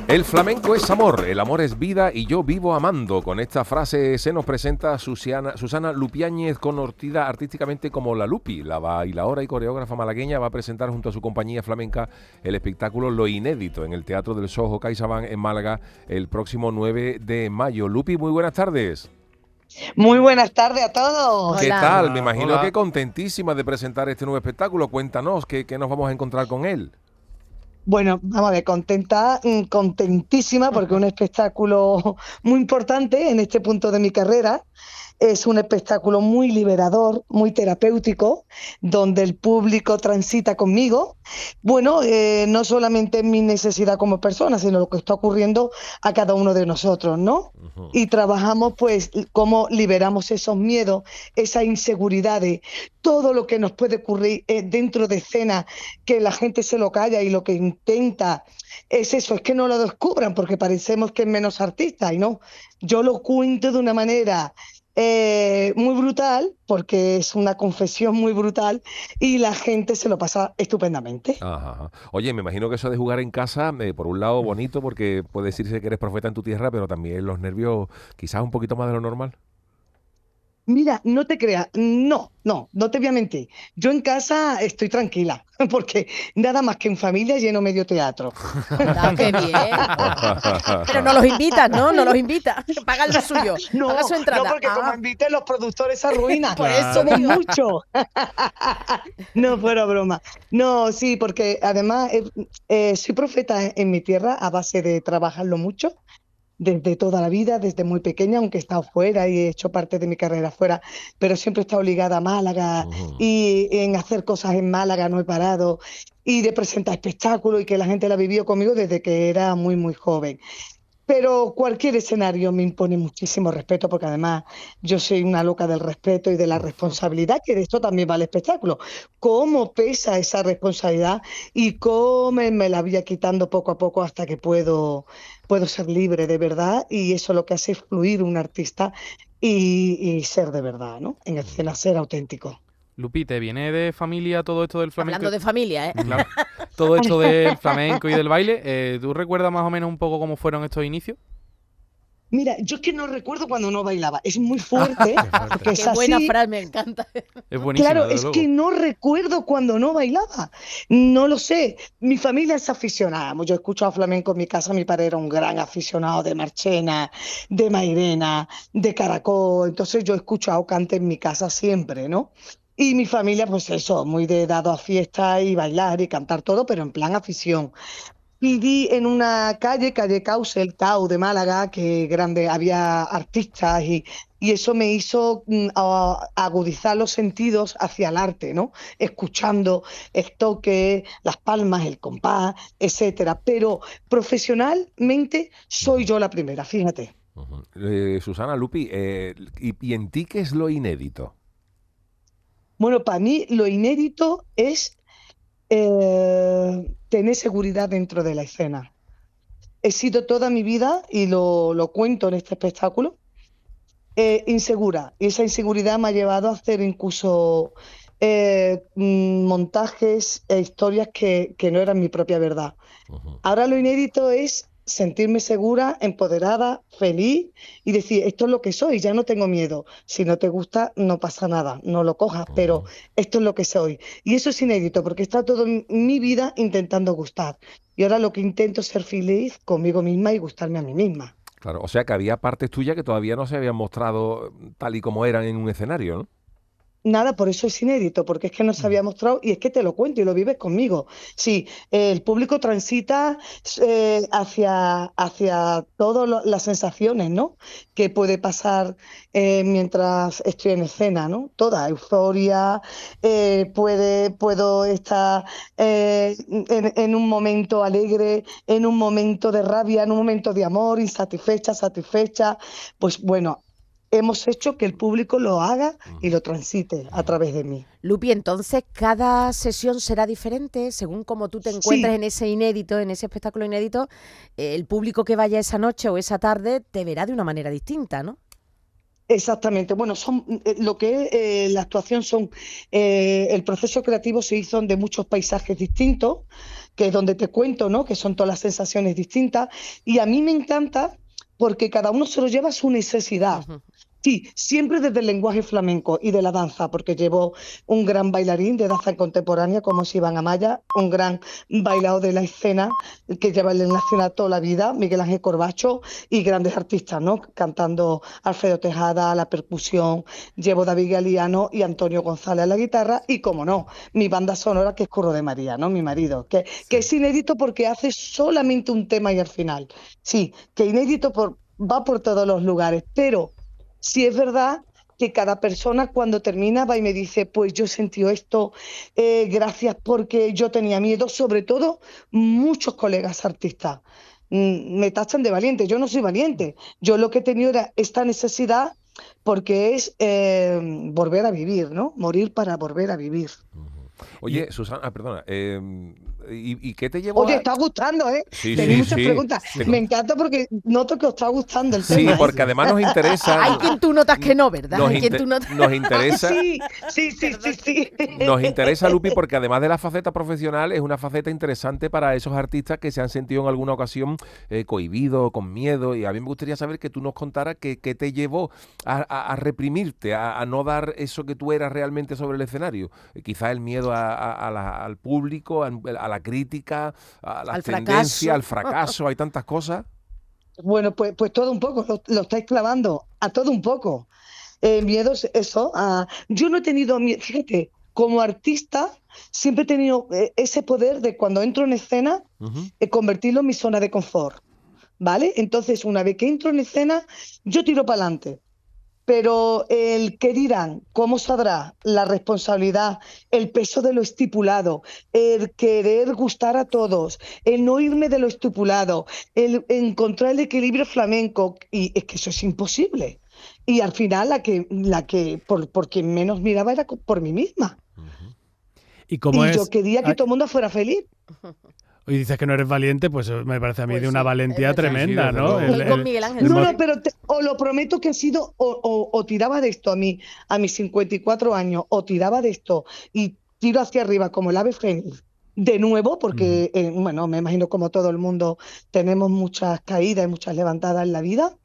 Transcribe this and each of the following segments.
El flamenco es amor, el amor es vida y yo vivo amando. Con esta frase se nos presenta Susana Lupiáñez, conocida artísticamente como La Lupi. La bailaora y coreógrafa malagueña va a presentar junto a su compañía flamenca el espectáculo Lo Inédito en el Teatro del Soho CaixaBank en Málaga el próximo 9 de mayo. Lupi, muy buenas tardes. Muy buenas tardes a todos. ¿Qué Hola. tal? Me imagino Hola. que contentísima de presentar este nuevo espectáculo. Cuéntanos, ¿qué nos vamos a encontrar con él? Bueno, vamos a ver, contentísima porque es un espectáculo muy importante en este punto de mi carrera. Es un espectáculo muy liberador, muy terapéutico, donde el público transita conmigo. Bueno, no solamente mi necesidad como persona, sino lo que está ocurriendo a cada uno de nosotros, ¿no? Ujú. Y trabajamos, pues, cómo liberamos esos miedos, esas inseguridades, todo lo que nos puede ocurrir dentro de escena, que la gente se lo calla y lo que intenta es eso, es que no lo descubran porque parecemos que es menos artista y no. Yo lo cuento de una manera muy brutal, porque es una confesión muy brutal y la gente se lo pasa estupendamente. Ajá, ajá. Oye, me imagino que eso de jugar en casa, por un lado bonito porque puede decirse que eres profeta en tu tierra, pero también los nervios quizás un poquito más de lo normal. Mira, no te creas, no te voy a mentir. Yo en casa estoy tranquila, porque nada más que en familia lleno medio teatro. Ah, qué bien. Pero no los invitas, ¿no? No los invitas. Pagan lo suyo. No, Paga su entrada. no, porque como inviten los productores se arruinan. Por eso Somos digo. muchos. No, fuera broma. No, sí, porque además soy profeta en mi tierra a base de trabajarlo mucho. Desde toda la vida, desde muy pequeña, aunque he estado fuera y he hecho parte de mi carrera fuera, pero siempre he estado ligada a Málaga Ujú. y en hacer cosas en Málaga no he parado y de presentar espectáculos y que la gente la vivió conmigo desde que era muy, muy joven. Pero cualquier escenario me impone muchísimo respeto, porque además yo soy una loca del respeto y de la responsabilidad, que de esto también va el espectáculo. ¿Cómo pesa esa responsabilidad y cómo me la voy quitando poco a poco hasta que puedo ser libre de verdad? Y eso lo que hace es fluir un artista y ser de verdad, ¿no? En escena, ser auténtico. Lupi, ¿te viene de familia todo esto del flamenco? Hablando de familia, ¿eh? Claro. Todo esto del flamenco y del baile. ¿Tú recuerdas más o menos un poco cómo fueron estos inicios? Mira, yo es que no recuerdo cuando no bailaba. Es muy fuerte, Qué fuerte. porque es Qué buena así. frase, me encanta. Es buenísima, Claro, desde es luego. que no recuerdo cuando no bailaba. No lo sé. Mi familia es aficionada. Yo escucho a flamenco en mi casa. Mi padre era un gran aficionado de Marchena, de Mairena, de Caracol. Entonces yo he escuchado cante en mi casa siempre, ¿no? Y mi familia, pues eso, muy de dado a fiesta y bailar y cantar todo, pero en plan afición. Viví en una calle Cauce, el Tau de Málaga, que grande, había artistas y eso me hizo agudizar los sentidos hacia el arte, ¿no? Escuchando el toque, las palmas, el compás, etcétera. Pero profesionalmente soy Ujú, yo la primera, fíjate. ujú. Susana, Lupi, ¿y en ti qué es lo inédito? Bueno, para mí lo inédito es tener seguridad dentro de la escena. He sido toda mi vida, y lo cuento en este espectáculo, insegura. Y esa inseguridad me ha llevado a hacer incluso montajes e historias que no eran mi propia verdad. Ujú. Ahora lo inédito es sentirme segura, empoderada, feliz y decir, esto es lo que soy, ya no tengo miedo. Si no te gusta, no pasa nada, no lo cojas, pero Ujú. esto es lo que soy. Y eso es inédito porque está toda mi vida intentando gustar. Y ahora lo que intento es ser feliz conmigo misma y gustarme a mí misma. Claro, o sea que había partes tuyas que todavía no se habían mostrado tal y como eran en un escenario, ¿no? Nada, por eso es inédito, porque es que no se había mostrado y es que te lo cuento y lo vives conmigo. Sí, el público transita hacia todas las sensaciones, ¿no? Que puede pasar mientras estoy en escena, ¿no? Toda euforia, puedo estar en un momento alegre, en un momento de rabia, en un momento de amor, insatisfecha, satisfecha. Pues bueno, hemos hecho que el público lo haga y Ujú, lo transite a ujú. través de mí. Lupi, entonces cada sesión será diferente según cómo tú te encuentres Sí, en ese inédito, en ese espectáculo inédito. El público que vaya esa noche o esa tarde te verá de una manera distinta, ¿no? Exactamente. Bueno, son lo que es la actuación son el proceso creativo se hizo de muchos paisajes distintos, que es donde te cuento, ¿no? Que son todas las sensaciones distintas. Y a mí me encanta porque cada uno se lo lleva a su necesidad. Ujú. Sí, siempre desde el lenguaje flamenco y de la danza, porque llevo un gran bailarín de danza contemporánea como es Iván Amaya, un gran bailador de la escena que lleva el Nacional toda la vida, Miguel Ángel Corbacho, y grandes artistas, ¿no? Cantando Alfredo Tejada, la percusión, llevo David Galiano y Antonio González a la guitarra, y como no, mi banda sonora que es Curro de María, ¿no? Mi marido, que Sí. es inédito porque hace solamente un tema y al final. Sí, que inédito va por todos los lugares, pero sí es verdad que cada persona cuando termina va y me dice, pues yo sentí esto, gracias porque yo tenía miedo, sobre todo muchos colegas artistas. Me tachan de valiente, yo no soy valiente, yo lo que he tenido era esta necesidad porque es volver a vivir, ¿no? Morir para volver a vivir. Y, Oye, Susana, perdona, ¿y qué te llevó Oye, a...? está gustando, ¿eh? Sí, Tenéis sí, muchas sí. preguntas. Tengo- Me encanta porque noto que os está gustando el Sí, tema, ¿eh? porque además nos interesa... Hay quien tú notas que no, ¿verdad? Nos, Hay quien inte- tú notas... nos interesa... Sí, sí, sí, sí, sí. Nos interesa, Lupi, porque además de la faceta profesional, es una faceta interesante para esos artistas que se han sentido en alguna ocasión cohibidos, con miedo. Y a mí me gustaría saber que tú nos contaras qué te llevó a reprimirte, a no dar eso que tú eras realmente sobre el escenario. Quizás el miedo al público, a la crítica, a la Al tendencia, fracaso. al fracaso. Hay tantas cosas. Bueno, pues todo un poco, lo estáis clavando, a todo un poco. Miedos, eso. Yo no he tenido miedo, fíjate, como artista siempre he tenido ese poder de cuando entro en escena, Ujú. convertirlo en mi zona de confort, ¿vale? Entonces, una vez que entro en escena, yo tiro para adelante. Pero el qué dirán, cómo saldrá, la responsabilidad, el peso de lo estipulado, el querer gustar a todos, el no irme de lo estipulado, el encontrar el equilibrio flamenco, y es que eso es imposible. Y al final por quien menos miraba era por mí misma. ¿Y cómo Y yo es? quería que Ay, todo el mundo fuera feliz. y dices que no eres valiente, pues me parece a mí Pues de una sí, valentía es verdad. tremenda, Sí, sí, ¿no? desde luego. Estoy con Miguel Ángel. el No, mo- no, pero os lo prometo que ha sido, o tiraba de esto a mis 54 años, o tiraba de esto y tiro hacia arriba como el ave fénix. De nuevo, Ujú. porque, bueno, me imagino como todo el mundo tenemos muchas caídas y muchas levantadas en la vida,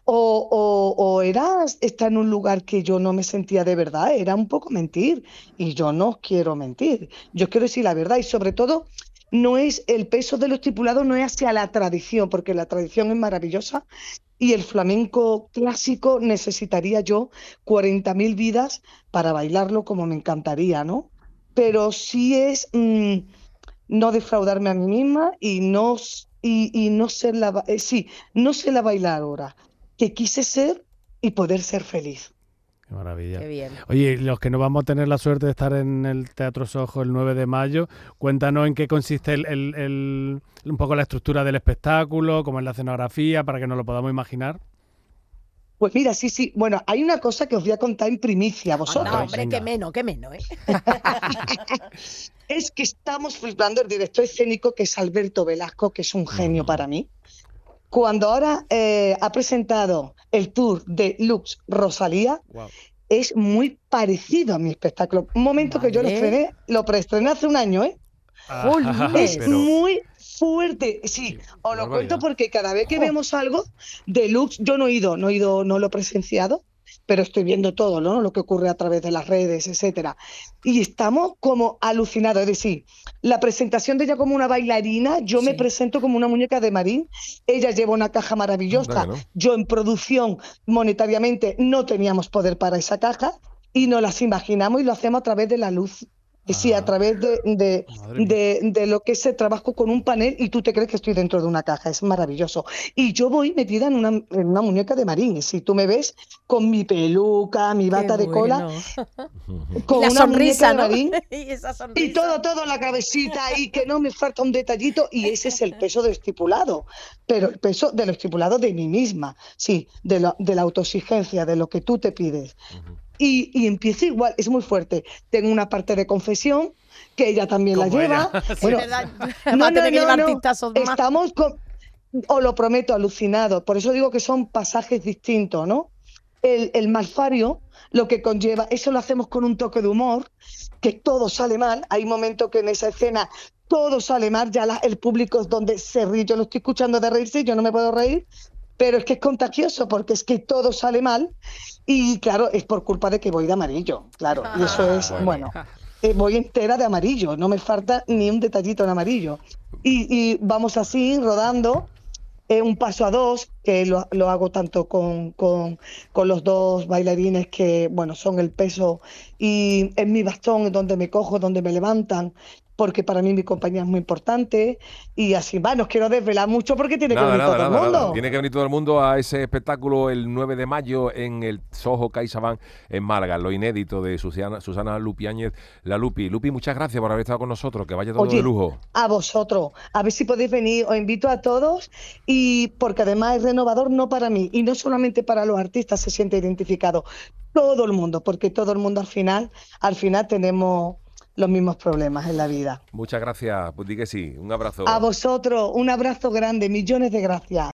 o era estar en un lugar que yo no me sentía de verdad, era un poco mentir, y yo no quiero mentir, yo quiero decir la verdad, y sobre todo no es el peso de lo estipulado, no es hacia la tradición, porque la tradición es maravillosa, y el flamenco clásico necesitaría yo 40.000 vidas para bailarlo como me encantaría, ¿no? Pero sí es no defraudarme a mí misma y no ser sí, no ser la bailadora que quise ser y poder ser feliz. Qué maravilla. Qué bien. Oye, y los que no vamos a tener la suerte de estar en el Teatro Sojo el 9 de mayo, cuéntanos en qué consiste un poco la estructura del espectáculo, cómo es la escenografía, para que nos lo podamos imaginar. Pues mira, sí, sí. Bueno, hay una cosa que os voy a contar en primicia a Anda, vosotros. hombre, venga. qué menos, ¿eh? Es que estamos flipando el director escénico que es Alberto Velasco, que es un genio para mí. Cuando ahora ha presentado el tour de Lux Rosalía, Wow. es muy parecido a mi espectáculo. Un momento que yo Vale. lo preestrené hace un año, ¿eh? Jolines. Es Pero muy fuerte. Sí, Sí, os qué lo cuento barbaridad. porque cada vez que Jo. vemos algo de Lux, yo no he ido, no lo he presenciado, pero estoy viendo todo, ¿no? Lo que ocurre a través de las redes, etcétera. Y estamos como alucinados. Es decir, la presentación de ella como una bailarina, yo me Sí. presento como una muñeca de Marín. Ella lleva una caja Anda maravillosa. que no. Yo en producción, monetariamente, no teníamos poder para esa caja y nos las imaginamos y lo hacemos a través de la luz. Sí, a Ah, través madre mía. de lo que es el trabajo con un panel y tú te crees que estoy dentro de una caja, es maravilloso. Y yo voy metida en una muñeca de Marín, si tú me ves con mi peluca, mi Qué bata de cola, bueno. con Y la una muñeca sonrisa, de ¿no? Marín Y esa sonrisa. y todo, la cabecita ahí, que no me falta un detallito, y ese es el peso del estipulado, pero el peso de lo estipulado de mí misma, sí, de la autoexigencia, de lo que tú te pides. Y empieza igual, es muy fuerte. Tengo una parte de confesión, que ella también la Como lleva. ella. Sí, Bueno, ¿verdad? no, Va a tener que llevar no. tintazos más. Estamos, os lo prometo, alucinados. Por eso digo que son pasajes distintos, ¿no? el malfario, lo que conlleva, eso lo hacemos con un toque de humor, que todo sale mal. Hay momentos que en esa escena todo sale mal, ya el público es donde se ríe. Yo lo estoy escuchando de reírse, yo no me puedo reír, pero es que es contagioso porque es que todo sale mal y claro, es por culpa de que voy de amarillo, claro, y eso es, bueno, voy entera de amarillo, no me falta ni un detallito en amarillo. Y vamos así, rodando, un paso a dos, que lo hago tanto con los dos bailarines que, bueno, son el peso y en mi bastón donde me cojo, donde me levantan, porque para mí mi compañía es muy importante y así va, no os quiero desvelar mucho porque tiene que venir todo el mundo. Tiene que venir todo el mundo a ese espectáculo el 9 de mayo en el Soho CaixaBank en Málaga, lo inédito de Susana Lupiáñez, la Lupi. Lupi, muchas gracias por haber estado con nosotros, que vaya todo de lujo. A vosotros, a ver si podéis venir, os invito a todos y porque además es renovador no para mí y no solamente para los artistas se siente identificado, todo el mundo, porque todo el mundo al final tenemos los mismos problemas en la vida. Muchas gracias, pues di que sí, un abrazo. A vosotros, un abrazo grande, millones de gracias.